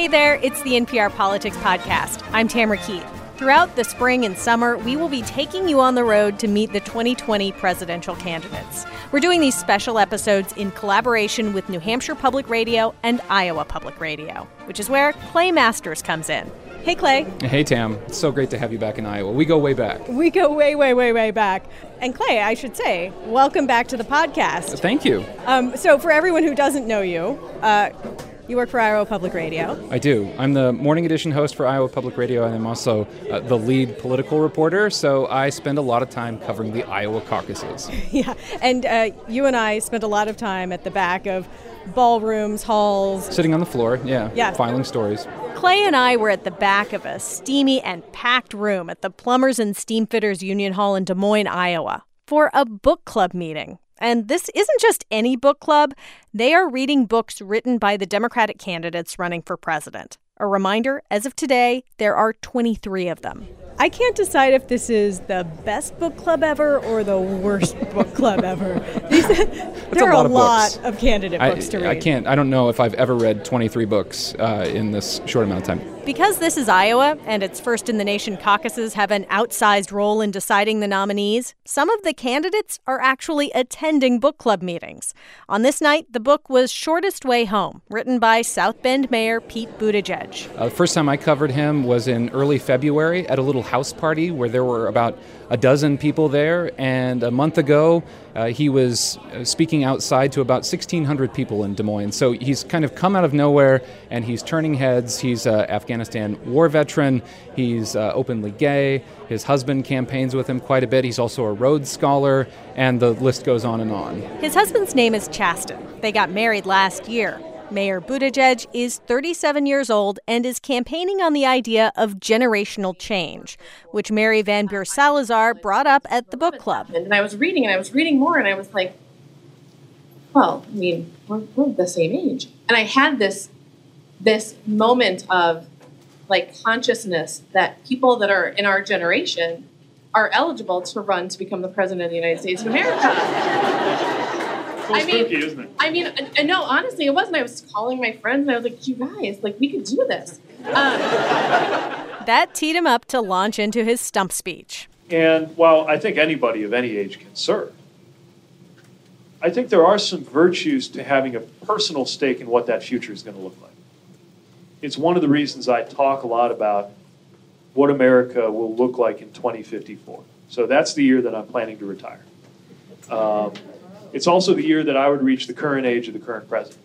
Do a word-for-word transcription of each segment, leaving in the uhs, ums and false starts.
Hey there, it's the N P R Politics Podcast. I'm Tamara Keith. Throughout the spring and summer, we will be taking you on the road to meet the twenty twenty presidential candidates. We're doing these special episodes in collaboration with New Hampshire Public Radio and Iowa Public Radio, which is where Clay Masters comes in. Hey, Clay. Hey, Tam. It's so great to have you back in Iowa. We go way back. We go way, way, way, way back. And Clay, I should say, welcome back to the podcast. Thank you. Um, so for everyone who doesn't know you, uh, you work for Iowa Public Radio. I do. I'm the morning edition host for Iowa Public Radio, and I'm also uh, the lead political reporter, so I spend a lot of time covering the Iowa caucuses. Yeah, and uh, you and I spent a lot of time at the back of ballrooms, halls. Sitting on the floor, yeah, yeah. filing stories. Clay and I were at the back of a steamy and packed room at the Plumbers and Steamfitters Union Hall in Des Moines, Iowa, for a book club meeting. And this isn't just any book club. They are reading books written by the Democratic candidates running for president. A reminder, as of today, there are twenty-three of them. I can't decide if this is the best book club ever or the worst book club ever. These, there are a lot, of, lot of candidate I, books to read. I can't. I don't know if I've ever read twenty-three books uh, in this short amount of time. Because this is Iowa and its first-in-the-nation caucuses have an outsized role in deciding the nominees, some of the candidates are actually attending book club meetings. On this night, the book was Shortest Way Home, written by South Bend Mayor Pete Buttigieg. Uh, the first time I covered him was in early February at a little house party where there were about a dozen people there, and a month ago uh, he was speaking outside to about sixteen hundred people in Des Moines. So he's kind of come out of nowhere, and he's turning heads. He's an Afghanistan war veteran. He's uh, openly gay. His husband campaigns with him quite a bit. He's also a Rhodes Scholar, and the list goes on and on. His husband's name is Chasten. They got married last year. Mayor Buttigieg is thirty-seven years old and is campaigning on the idea of generational change, which Mary Van Buur Salazar brought up at the book club. And I was reading, and I was reading more, and I was like, well, I mean, we're, we're the same age. And I had this, this moment of, like, consciousness that people that are in our generation are eligible to run to become the president of the United States of America. I mean, spooky, isn't it? I mean, I, no, honestly, it wasn't. I was calling my friends, and I was like, you guys, like, we could do this. Um, that teed him up to launch into his stump speech. And while I think anybody of any age can serve, I think there are some virtues to having a personal stake in what that future is going to look like. It's one of the reasons I talk a lot about what America will look like in twenty fifty-four. So that's the year that I'm planning to retire. Um, It's also the year that I would reach the current age of the current president.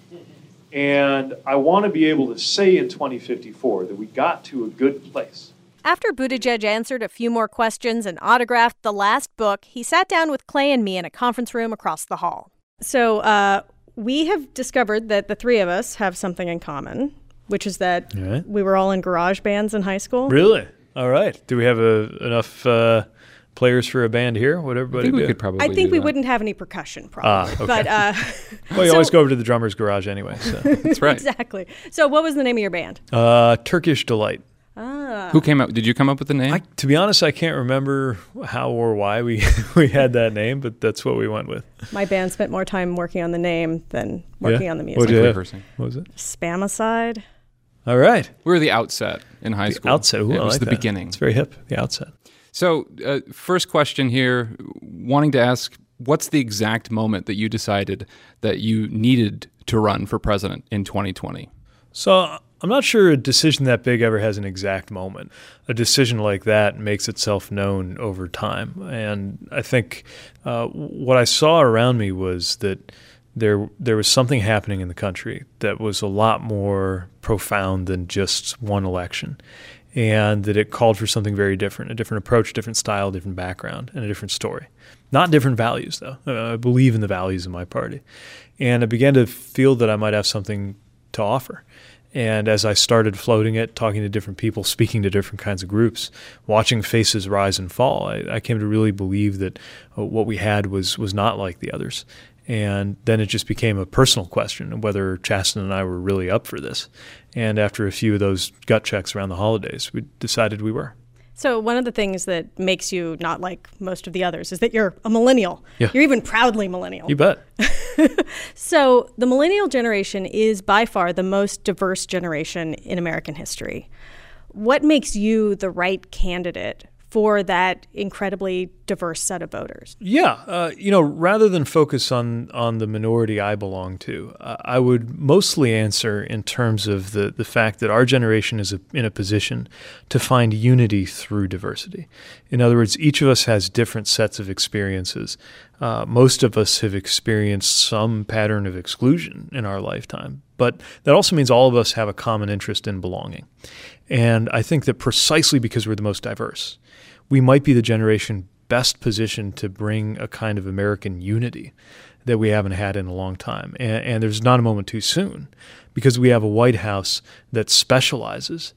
And I want to be able to say in twenty fifty-four that we got to a good place. After Buttigieg answered a few more questions and autographed the last book, he sat down with Clay and me in a conference room across the hall. So uh, we have discovered that the three of us have something in common, which is that right. we were all in garage bands in high school. Really? All right. Do we have a, enough... Uh players for a band here? Would everybody I think we be? could probably I think we that. wouldn't have any percussion, probably. Ah, okay. But, uh, well, you so, always go over to the drummer's garage anyway. So. That's right. Exactly. So what was the name of your band? Uh, Turkish Delight. Ah. Who came up? Did you come up with the name? I, to be honest, I can't remember how or why we, we had that name, but that's what we went with. My band spent more time working on the name than working yeah? on the music. What, did you rehearsing. What was it? Spamicide. All right. We were the outset in high the school. Outset. Ooh, yeah, it I was like the that. beginning. It's very hip, the outset. So, uh, first question here, wanting to ask, what's the exact moment that you decided that you needed to run for president in twenty twenty? So, I'm not sure a decision that big ever has an exact moment. A decision like that makes itself known over time. And I think uh, what I saw around me was that there there was something happening in the country that was a lot more profound than just one election. And that it called for something very different, a different approach, different style, different background, and a different story. Not different values, though. Uh, I believe in the values of my party. And I began to feel that I might have something to offer. And as I started floating it, talking to different people, speaking to different kinds of groups, watching faces rise and fall, I, I came to really believe that uh, what we had was was not like the others. And then it just became a personal question of whether Chasten and I were really up for this. And after a few of those gut checks around the holidays, we decided we were. So one of the things that makes you not like most of the others is that you're a millennial. Yeah. You're even proudly millennial. You bet. So the millennial generation is by far the most diverse generation in American history. What makes you the right candidate for that incredibly diverse set of voters? Yeah, uh, you know, rather than focus on on the minority I belong to, uh, I would mostly answer in terms of the, the fact that our generation is a, in a position to find unity through diversity. In other words, each of us has different sets of experiences. Uh, most of us have experienced some pattern of exclusion in our lifetime, but that also means all of us have a common interest in belonging. And I think that precisely because we're the most diverse, we might be the generation best positioned to bring a kind of American unity that we haven't had in a long time. And, and there's not a moment too soon, because we have a White House that specializes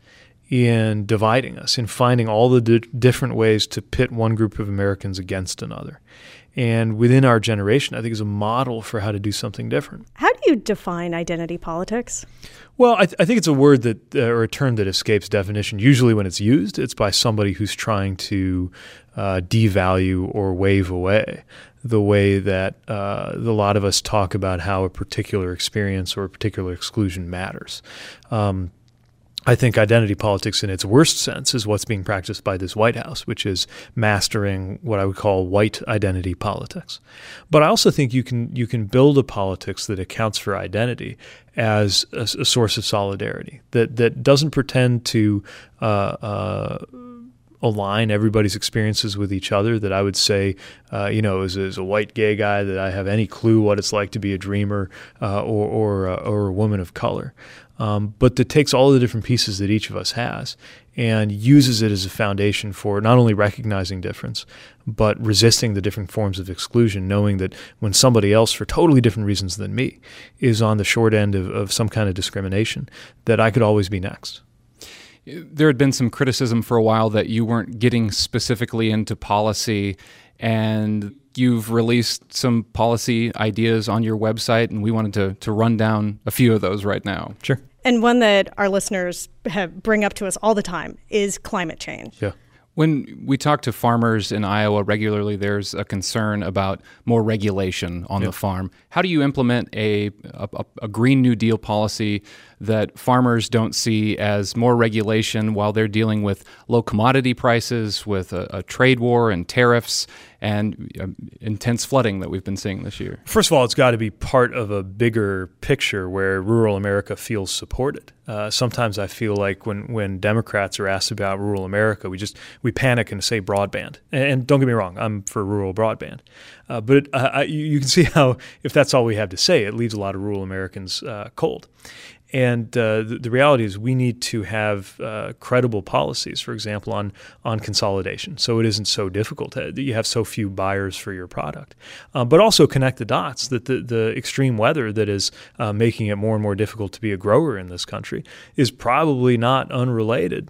in dividing us, in finding all the di- different ways to pit one group of Americans against another. And within our generation, I think is a model for how to do something different. How do you define identity politics? Well, I, th- I think it's a word that, uh, or a term that escapes definition. Usually when it's used, it's by somebody who's trying to uh, devalue or wave away the way that uh, a lot of us talk about how a particular experience or a particular exclusion matters. Um, I think identity politics in its worst sense is what's being practiced by this White House, which is mastering what I would call white identity politics. But I also think you can you can build a politics that accounts for identity as a, a source of solidarity, that that doesn't pretend to uh, uh, align everybody's experiences with each other, that I would say, uh, you know, as, as a white gay guy, that I have any clue what it's like to be a dreamer uh, or or, uh, or a woman of color. Um, but that takes all the different pieces that each of us has and uses it as a foundation for not only recognizing difference, but resisting the different forms of exclusion, knowing that when somebody else, for totally different reasons than me, is on the short end of, of some kind of discrimination, that I could always be next. There had been some criticism for a while that you weren't getting specifically into policy, and you've released some policy ideas on your website, and we wanted to to run down a few of those right now. Sure. And one that our listeners have bring up to us all the time is climate change. Yeah. When we talk to farmers in Iowa regularly, there's a concern about more regulation on Yeah. the farm. How do you implement a, a a Green New Deal policy that farmers don't see as more regulation while they're dealing with low commodity prices, with a, a trade war and tariffs, and um, intense flooding that we've been seeing this year? First of all, it's got to be part of a bigger picture where rural America feels supported. Uh, sometimes I feel like when, when Democrats are asked about rural America, we just we panic and say broadband. And, and don't get me wrong, I'm for rural broadband. Uh, but it, uh, I, you, you can see how if that's all we have to say, it leaves a lot of rural Americans uh, cold. And uh, the, the reality is we need to have uh, credible policies, for example, on on consolidation, so it isn't so difficult to, that you have so few buyers for your product. Uh, but also connect the dots that the, the extreme weather that is uh, making it more and more difficult to be a grower in this country is probably not unrelated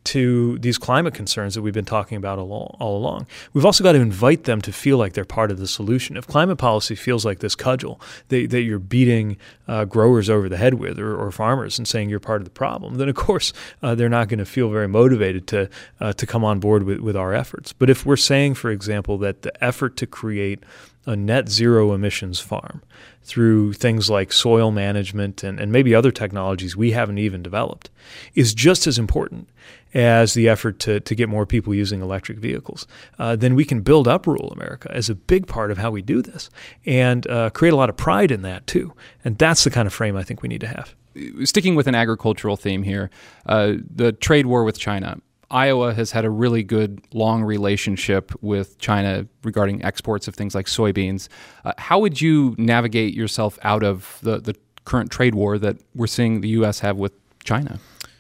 to these climate concerns that we've been talking about all, all along. We've also got to invite them to feel like they're part of the solution. If climate policy feels like this cudgel that, that you're beating uh, growers over the head with, or, or farmers, and saying you're part of the problem, then of course uh, they're not going to feel very motivated to uh, to come on board with, with our efforts. But if we're saying, for example, that the effort to create a net zero emissions farm through things like soil management and, and maybe other technologies we haven't even developed is just as important as the effort to, to get more people using electric vehicles, uh, then we can build up rural America as a big part of how we do this and uh, create a lot of pride in that too. And that's the kind of frame I think we need to have. Sticking with an agricultural theme here, uh, the trade war with China. Iowa has had a really good long relationship with China regarding exports of things like soybeans. Uh, how would you navigate yourself out of the, the current trade war that we're seeing the U S have with China?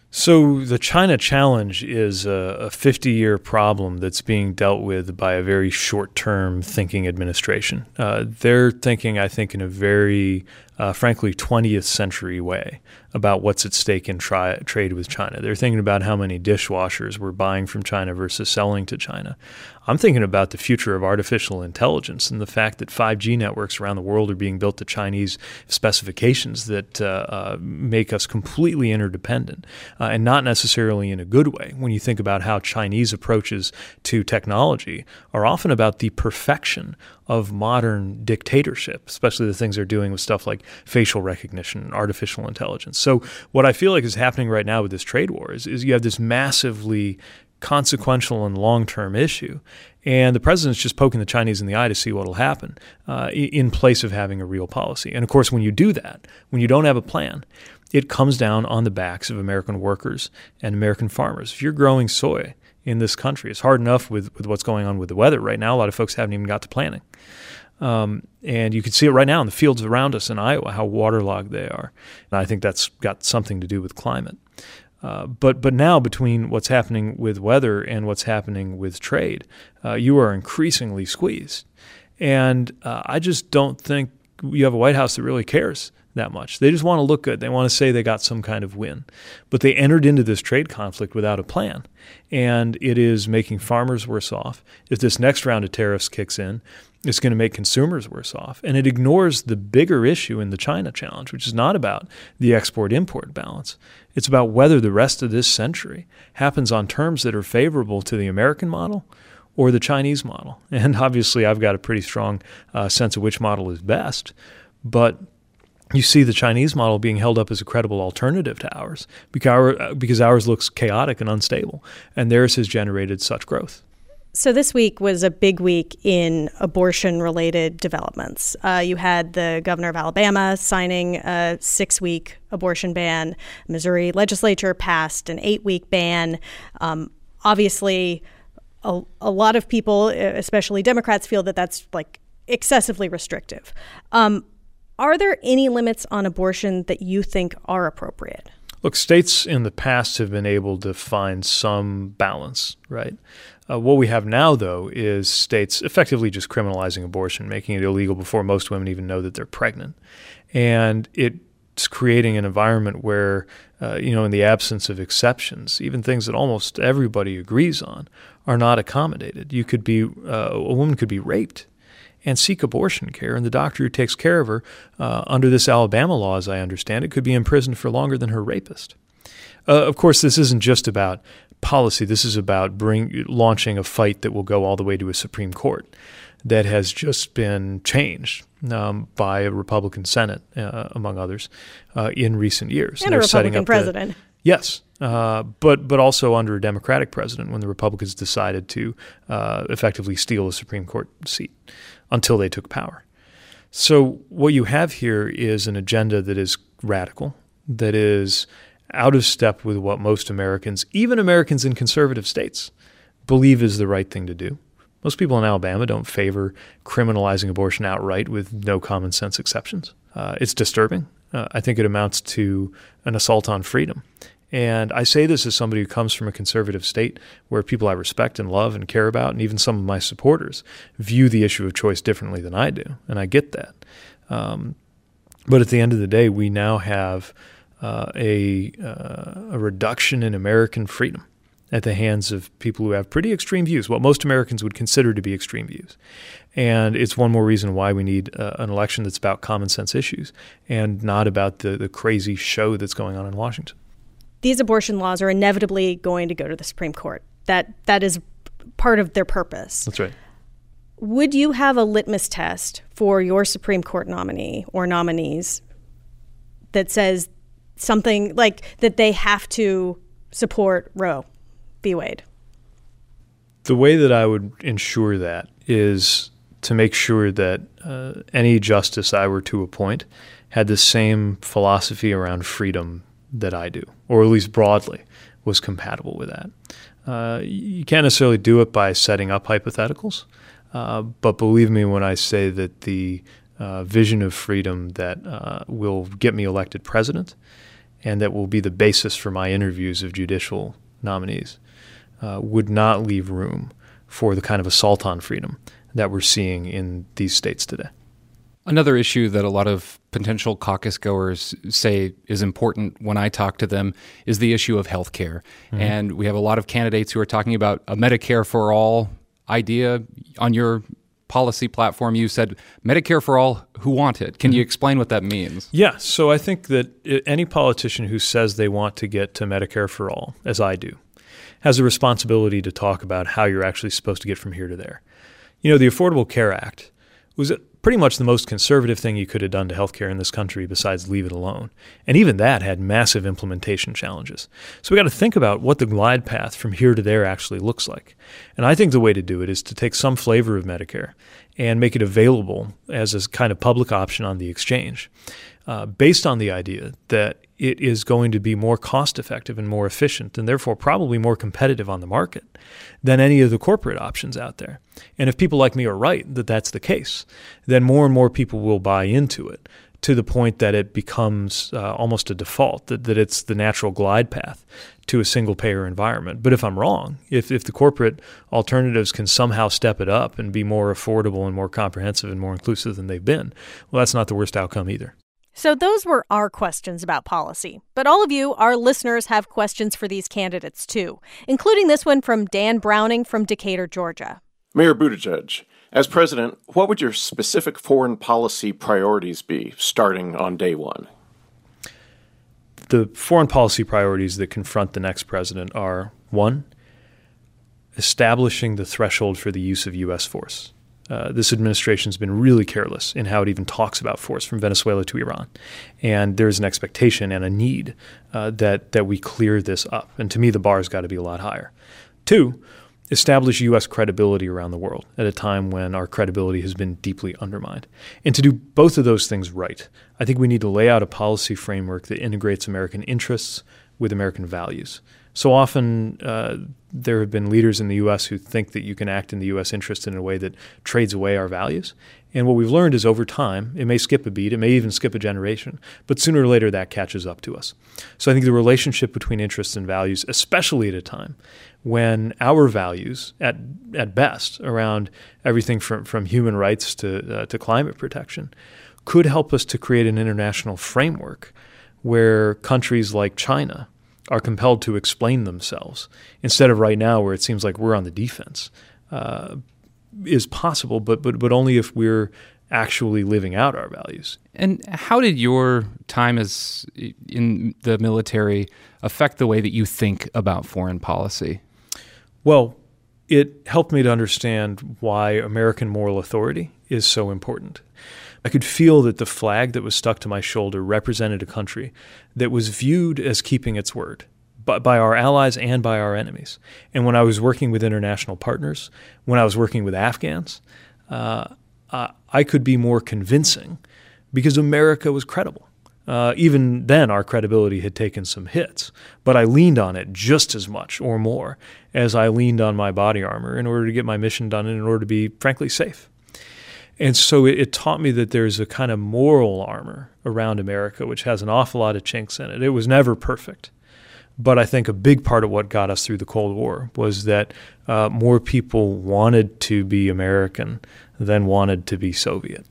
So the China challenge is a fifty-year problem that's being dealt with by a very short-term thinking administration. Uh, they're thinking, I think, in a very uh, frankly, twentieth century way about what's at stake in tri- trade with China. They're thinking about how many dishwashers we're buying from China versus selling to China. I'm thinking about the future of artificial intelligence and the fact that five G networks around the world are being built to Chinese specifications that uh, uh, make us completely interdependent, uh, and not necessarily in a good way. When you think about how Chinese approaches to technology are often about the perfection of modern dictatorship, especially the things they're doing with stuff like facial recognition and artificial intelligence. So what I feel like is happening right now with this trade war is, is you have this massively consequential and long-term issue, and the president's just poking the Chinese in the eye to see what will happen uh, in place of having a real policy. And of course, when you do that, when you don't have a plan, it comes down on the backs of American workers and American farmers. If you're growing soy in this country, it's hard enough with, with what's going on with the weather right now. A lot of folks haven't even got to planting. Um, and you can see it right now in the fields around us in Iowa, how waterlogged they are. And I think that's got something to do with climate. Uh, but but now between what's happening with weather and what's happening with trade, uh, you are increasingly squeezed. And uh, I just don't think you have a White House that really cares that much. They just want to look good. They want to say they got some kind of win. But they entered into this trade conflict without a plan. And it is making farmers worse off. If this next round of tariffs kicks in, it's going to make consumers worse off. And it ignores the bigger issue in the China challenge, which is not about the export-import balance. It's about whether the rest of this century happens on terms that are favorable to the American model or the Chinese model. And obviously, I've got a pretty strong uh, sense of which model is best. But you see the Chinese model being held up as a credible alternative to ours because, our, because ours looks chaotic and unstable, and theirs has generated such growth. So this week was a big week in abortion-related developments. Uh, you had the governor of Alabama signing a six-week abortion ban. Missouri legislature passed an eight-week ban. Um, obviously, a, a lot of people, especially Democrats, feel that that's like excessively restrictive. Um, are there any limits on abortion that you think are appropriate? Look, states in the past have been able to find some balance, right? Uh, what we have now, though, is states effectively just criminalizing abortion, making it illegal before most women even know that they're pregnant. And it's creating an environment where, uh, you know, in the absence of exceptions, even things that almost everybody agrees on are not accommodated. You could be, uh, a woman could be raped and seek abortion care, and the doctor who takes care of her, uh, under this Alabama law, as I understand it, could be imprisoned for longer than her rapist. Uh, of course, this isn't just about policy. This is about bring, launching a fight that will go all the way to a Supreme Court that has just been changed um, by a Republican Senate, uh, among others, uh, in recent years. And, and a Republican president. The, yes, uh, but but also under a Democratic president when the Republicans decided to uh, effectively steal a Supreme Court seat until they took power. So what you have here is an agenda that is radical, that is out of step with what most Americans, even Americans in conservative states, believe is the right thing to do. Most people in Alabama don't favor criminalizing abortion outright with no common sense exceptions. Uh, it's disturbing. Uh, I think it amounts to an assault on freedom. And I say this as somebody who comes from a conservative state where people I respect and love and care about, and even some of my supporters, view the issue of choice differently than I do. And I get that. Um, but at the end of the day, we now have uh, a, uh, a reduction in American freedom at the hands of people who have pretty extreme views, what most Americans would consider to be extreme views. And it's one more reason why we need uh, an election that's about common sense issues and not about the, the crazy show that's going on in Washington. These abortion laws are inevitably going to go to the Supreme Court. That that is part of their purpose. That's right. Would you have a litmus test for your Supreme Court nominee or nominees that says something like that they have to support Roe v. Wade? The way that I would ensure that is to make sure that uh, any justice I were to appoint had the same philosophy around freedom that I do, or at least broadly was compatible with that. Uh, you can't necessarily do it by setting up hypotheticals, uh, but believe me when I say that the uh, vision of freedom that uh, will get me elected president and that will be the basis for my interviews of judicial nominees uh, would not leave room for the kind of assault on freedom that we're seeing in these states today. Another issue that a lot of potential caucus goers say is important when I talk to them is the issue of health care. Mm-hmm. And we have a lot of candidates who are talking about a Medicare for all idea. On your policy platform, you said Medicare for all who want it. Can mm-hmm. you explain what that means? Yeah, so I think that any politician who says they want to get to Medicare for all, as I do, has a responsibility to talk about how you're actually supposed to get from here to there. You know, the Affordable Care Act was pretty much the most conservative thing you could have done to healthcare in this country besides leave it alone. And even that had massive implementation challenges. So we got to think about what the glide path from here to there actually looks like. And I think the way to do it is to take some flavor of Medicare and make it available as a kind of public option on the exchange, uh, based on the idea that it is going to be more cost-effective and more efficient and therefore probably more competitive on the market than any of the corporate options out there. And if people like me are right that that's the case, then more and more people will buy into it to the point that it becomes uh, almost a default, that, that it's the natural glide path to a single-payer environment. But if I'm wrong, if, if the corporate alternatives can somehow step it up and be more affordable and more comprehensive and more inclusive than they've been, well, that's not the worst outcome either. So those were our questions about policy. But all of you, our listeners, have questions for these candidates, too, including this one from Dan Browning from Decatur, Georgia. Mayor Buttigieg, as president, what would your specific foreign policy priorities be starting on day one? The foreign policy priorities that confront the next president are, one, establishing the threshold for the use of U S force. Uh, this administration has been really careless in how it even talks about force from Venezuela to Iran. And there's an expectation and a need uh, that, that we clear this up. And to me, the bar has got to be a lot higher. Two, establish U S credibility around the world at a time when our credibility has been deeply undermined. And to do both of those things right, I think we need to lay out a policy framework that integrates American interests with American values. So often uh, there have been leaders in the U S who think that you can act in the U S interest in a way that trades away our values. And what we've learned is over time, it may skip a beat, it may even skip a generation, but sooner or later that catches up to us. So I think the relationship between interests and values, especially at a time when our values, at at best, around everything from, from human rights to, uh, to climate protection, could help us to create an international framework where countries like China are compelled to explain themselves instead of right now where it seems like we're on the defense, uh, is possible, but, but but only if we're actually living out our values. And how did your time as in the military affect the way that you think about foreign policy? Well, it helped me to understand why American moral authority is so important. I could feel that the flag that was stuck to my shoulder represented a country that was viewed as keeping its word by, by our allies and by our enemies. And when I was working with international partners, when I was working with Afghans, uh, uh, I could be more convincing because America was credible. Uh, even then, our credibility had taken some hits, but I leaned on it just as much or more as I leaned on my body armor in order to get my mission done and in order to be, frankly, safe. And so it, it taught me that there's a kind of moral armor around America, which has an awful lot of chinks in it. It was never perfect. But I think a big part of what got us through the Cold War was that uh, more people wanted to be American than wanted to be Soviet.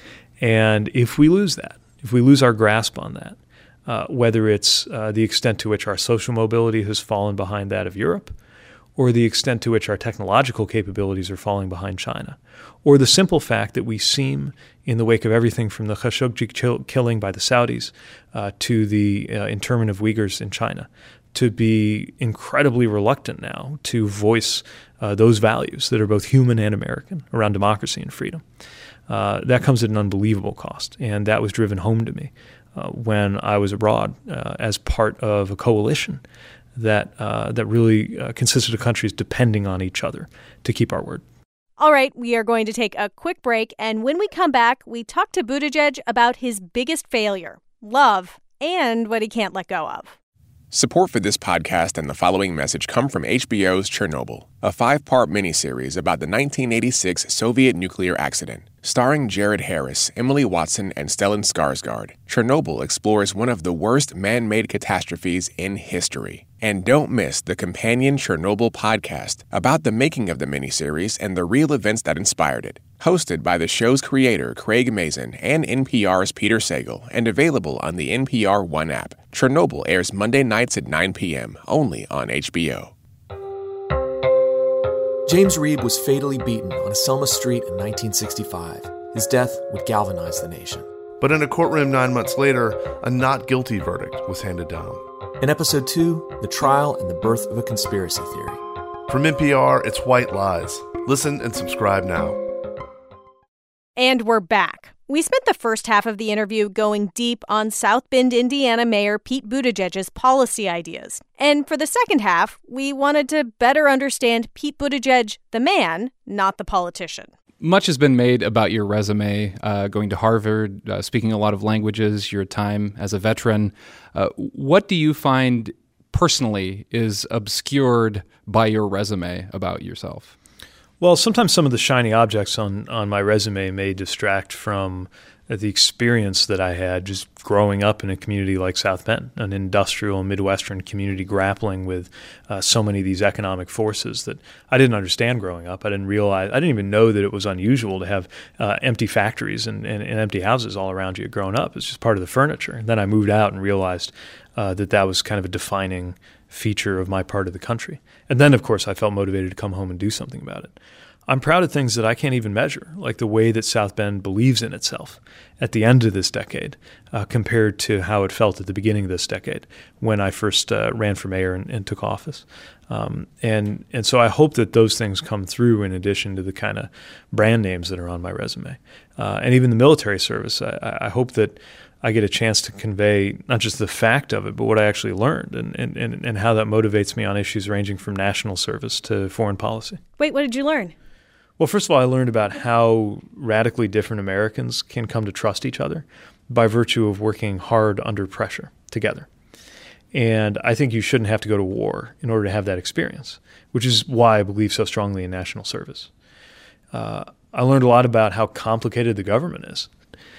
And if we lose that, if we lose our grasp on that, uh, whether it's uh, the extent to which our social mobility has fallen behind that of Europe, or the extent to which our technological capabilities are falling behind China, or the simple fact that we seem, in the wake of everything from the Khashoggi kill- killing by the Saudis uh, to the uh, internment of Uyghurs in China, to be incredibly reluctant now to voice uh, those values that are both human and American around democracy and freedom. Uh, that comes at an unbelievable cost, and that was driven home to me uh, when I was abroad uh, as part of a coalition that uh, that really uh, consisted of countries depending on each other to keep our word. All right, we are going to take a quick break, and when we come back, we talk to Buttigieg about his biggest failure, love, and what he can't let go of. Support for this podcast and the following message come from H B O's Chernobyl, a five-part miniseries about the nineteen eighty-six Soviet nuclear accident. Starring Jared Harris, Emily Watson, and Stellan Skarsgård, Chernobyl explores one of the worst man-made catastrophes in history. And don't miss the companion Chernobyl podcast about the making of the miniseries and the real events that inspired it. Hosted by the show's creator, Craig Mazin, and N P R's Peter Sagal, and available on the N P R One app. Chernobyl airs Monday nights at nine p.m., only on H B O. James Reeb was fatally beaten on a Selma street in nineteen sixty-five. His death would galvanize the nation. But in a courtroom nine months later, a not guilty verdict was handed down. In episode two, the trial and the birth of a conspiracy theory. From N P R, it's White Lies. Listen and subscribe now. And we're back. We spent the first half of the interview going deep on South Bend, Indiana Mayor Pete Buttigieg's policy ideas. And for the second half, we wanted to better understand Pete Buttigieg, the man, not the politician. Much has been made about your resume, uh, going to Harvard, uh, speaking a lot of languages, your time as a veteran. Uh, what do you find personally is obscured by your resume about yourself? Well, sometimes some of the shiny objects on, on my resume may distract from the experience that I had just growing up in a community like South Bend, an industrial Midwestern community grappling with uh, so many of these economic forces that I didn't understand growing up. I didn't realize, I didn't even know that it was unusual to have uh, empty factories and, and, and empty houses all around you growing up. It's just part of the furniture. And then I moved out and realized uh, that that was kind of a defining feature of my part of the country. And then, of course, I felt motivated to come home and do something about it. I'm proud of things that I can't even measure, like the way that South Bend believes in itself at the end of this decade uh, compared to how it felt at the beginning of this decade when I first uh, ran for mayor and, and took office. Um, and and so I hope that those things come through in addition to the kind of brand names that are on my resume. Uh, and even the military service, I, I hope that I get a chance to convey not just the fact of it, but what I actually learned and, and, and, and how that motivates me on issues ranging from national service to foreign policy. Wait, what did you learn? Well, first of all, I learned about how radically different Americans can come to trust each other by virtue of working hard under pressure together. And I think you shouldn't have to go to war in order to have that experience, which is why I believe so strongly in national service. Uh, I learned a lot about how complicated the government is,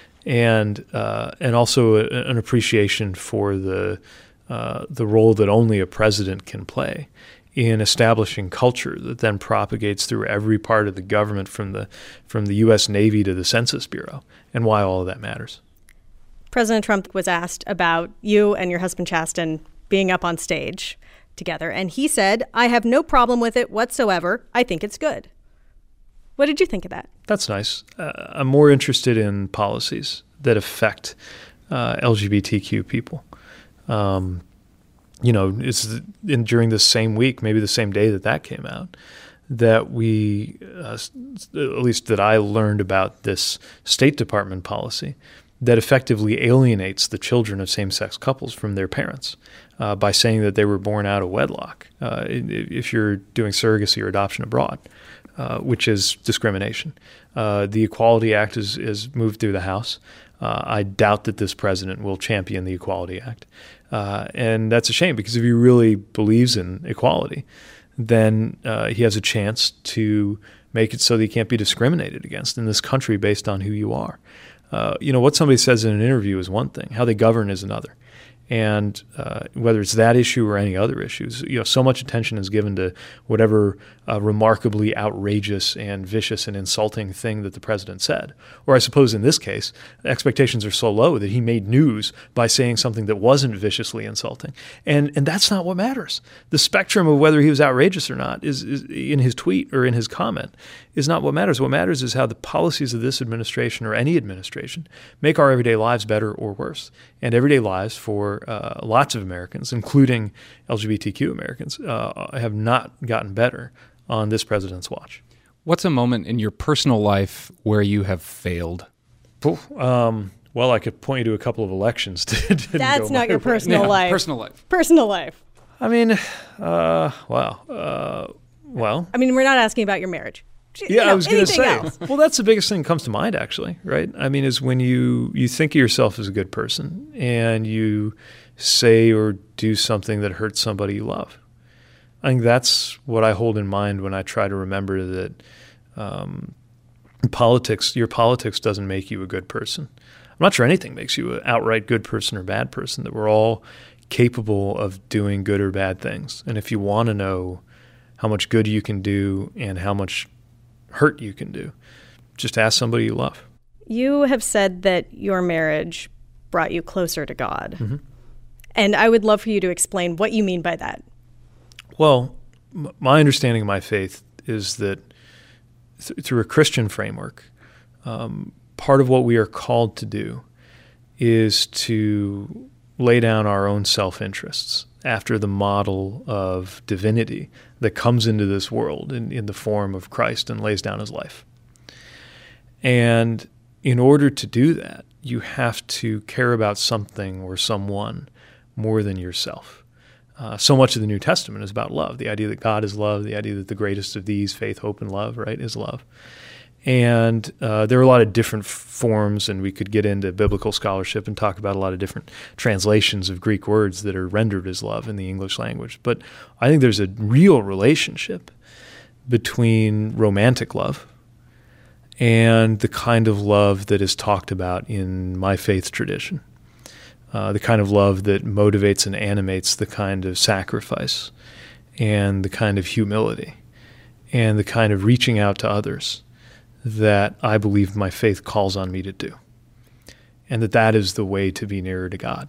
and uh, and also a, an appreciation for the uh, the role that only a president can play in establishing culture that then propagates through every part of the government, from the from the U S Navy to the Census Bureau, and why all of that matters. President Trump was asked about you and your husband Chasten being up on stage together, and he said, "I have no problem with it whatsoever. I think it's good." What did you think of that? That's nice. Uh, I'm more interested in policies that affect uh, L G B T Q people. Um, you know, it's in, during the same week, maybe the same day that that came out, that we, uh, at least that I learned about this State Department policy that effectively alienates the children of same-sex couples from their parents uh, by saying that they were born out of wedlock uh, if you're doing surrogacy or adoption abroad, uh, which is discrimination. Uh, the Equality Act is, is moved through the House. Uh, I doubt that this president will champion the Equality Act. Uh, and that's a shame, because if he really believes in equality, then uh, he has a chance to make it so that he can't be discriminated against in this country based on who you are. Uh, you know, what somebody says in an interview is one thing. How they govern is another. And uh, whether it's that issue or any other issues, you know, so much attention is given to whatever uh, remarkably outrageous and vicious and insulting thing that the president said. Or I suppose in this case, expectations are so low that he made news by saying something that wasn't viciously insulting. And and that's not what matters. The spectrum of whether he was outrageous or not is, is in his tweet or in his comment is not what matters. What matters is how the policies of this administration or any administration make our everyday lives better or worse. And everyday lives for uh, lots of Americans, including L G B T Q Americans, uh, have not gotten better on this president's watch. What's a moment in your personal life where you have failed? Um, well, I could point you to a couple of elections. That's not your personal yeah, life. Personal life. Personal life. I mean, uh, wow. Uh, well. I mean, we're not asking about your marriage. Yeah, you know, I was going to say, else. well, that's the biggest thing that comes to mind, actually, right? I mean, is when you, you think of yourself as a good person and you say or do something that hurts somebody you love. I think that's what I hold in mind when I try to remember that um, politics, your politics doesn't make you a good person. I'm not sure anything makes you an outright good person or bad person, that we're all capable of doing good or bad things. And if you want to know how much good you can do and how much hurt you can do, just ask somebody you love. You have said that your marriage brought you closer to God. Mm-hmm. And I would love for you to explain what you mean by that. Well, m- my understanding of my faith is that th- through a Christian framework, um, part of what we are called to do is to lay down our own self-interests after the model of divinity that comes into this world in, in the form of Christ and lays down his life. And in order to do that, you have to care about something or someone more than yourself. Uh, so much of the New Testament is about love, the idea that God is love, the idea that the greatest of these, faith, hope, and love, right, is love. And uh, there are a lot of different forms, and we could get into biblical scholarship and talk about a lot of different translations of Greek words that are rendered as love in the English language. But I think there's a real relationship between romantic love and the kind of love that is talked about in my faith tradition, uh, the kind of love that motivates and animates the kind of sacrifice and the kind of humility and the kind of reaching out to others that I believe my faith calls on me to do, and that that is the way to be nearer to God.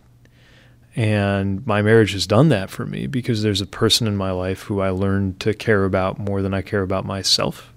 And my marriage has done that for me because there's a person in my life who I learned to care about more than I care about myself.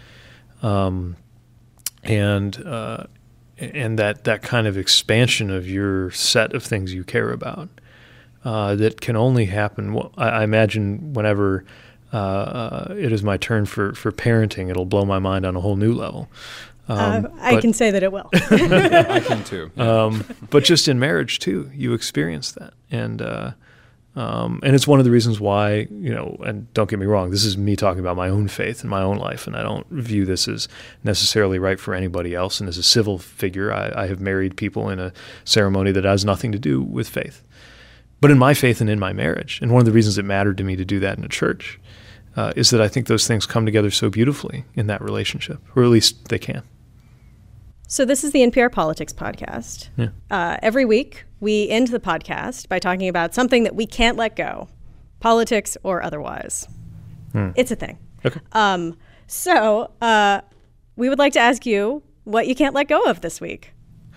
Um, and uh, and that, that kind of expansion of your set of things you care about uh, that can only happen, well, I, I imagine whenever Uh, uh, it is my turn for, for parenting, it'll blow my mind on a whole new level. Um, uh, I but, can say that it will. I can too. Yeah. Um, but just in marriage too, you experience that, and uh, um, and it's one of the reasons why, you know. And don't get me wrong, this is me talking about my own faith and my own life, and I don't view this as necessarily right for anybody else. And as a civil figure, I, I have married people in a ceremony that has nothing to do with faith. But in my faith and in my marriage, and one of the reasons it mattered to me to do that in a church, uh, is that I think those things come together so beautifully in that relationship, or at least they can. So this is the N P R Politics Podcast. Yeah. Uh, every week, we end the podcast by talking about something that we can't let go, politics or otherwise. Hmm. It's a thing. Okay. Um, so uh, we would like to ask you what you can't let go of this week.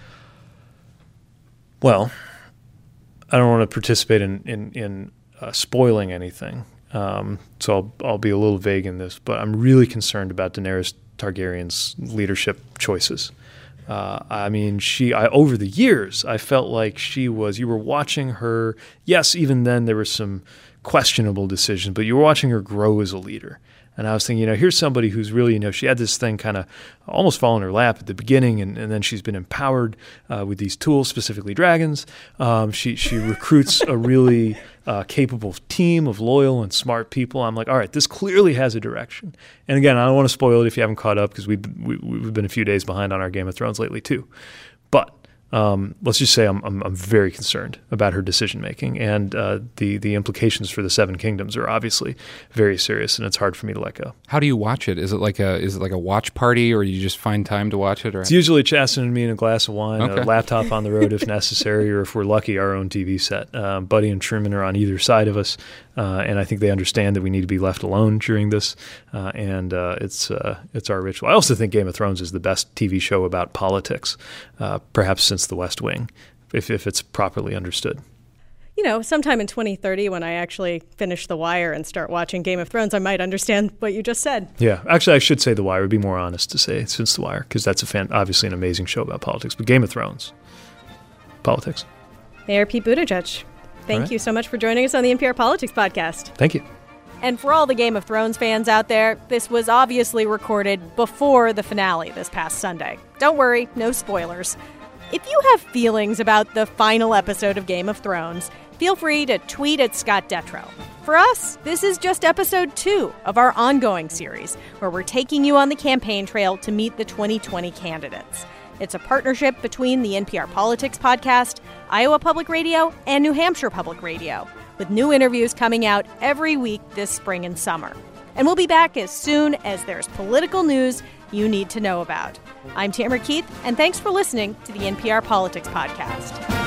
Well, I don't want to participate in in, in uh, spoiling anything, um, so I'll I'll be a little vague in this. But I'm really concerned about Daenerys Targaryen's leadership choices. Uh, I mean, she I, over the years, I felt like she was. You were watching her. Yes, even then there were some questionable decisions, but you were watching her grow as a leader. And I was thinking, you know, here's somebody who's really, you know, she had this thing kind of almost fall in her lap at the beginning, and, and then she's been empowered uh, with these tools, specifically dragons. Um, she she recruits a really uh, capable team of loyal and smart people. I'm like, all right, this clearly has a direction. And again, I don't want to spoil it if you haven't caught up, because we've, we, we've been a few days behind on our Game of Thrones lately too. But Um, let's just say I'm, I'm, I'm very concerned about her decision-making, and uh, the, the implications for the Seven Kingdoms are obviously very serious, and it's hard for me to let go. How do you watch it? Is it like a is it like a watch party, or you just find time to watch it? Or it's usually Chasten and me and a glass of wine, okay. a laptop on the road if necessary, or if we're lucky, our own T V set. Um, Buddy and Truman are on either side of us, uh, and I think they understand that we need to be left alone during this, uh, and uh, it's uh, it's our ritual. I also think Game of Thrones is the best T V show about politics, uh, perhaps since The West Wing, if if it's properly understood. You know, sometime in twenty thirty, when I actually finish The Wire and start watching Game of Thrones, I might understand what you just said. Yeah, actually, I should say The Wire. It would be more honest to say since The Wire, because that's a fan, obviously an amazing show about politics. But Game of Thrones, politics. Mayor Pete Buttigieg, thank right. you so much for joining us on the N P R Politics Podcast. Thank you. And for all the Game of Thrones fans out there, this was obviously recorded before the finale this past Sunday. Don't worry, no spoilers. If you have feelings about the final episode of Game of Thrones, feel free to tweet at Scott Detrow. For us, this is just episode two of our ongoing series, where we're taking you on the campaign trail to meet the twenty twenty candidates. It's a partnership between the N P R Politics Podcast, Iowa Public Radio, and New Hampshire Public Radio, with new interviews coming out every week this spring and summer. And we'll be back as soon as there's political news you need to know about. I'm Tamara Keith, and thanks for listening to the N P R Politics Podcast.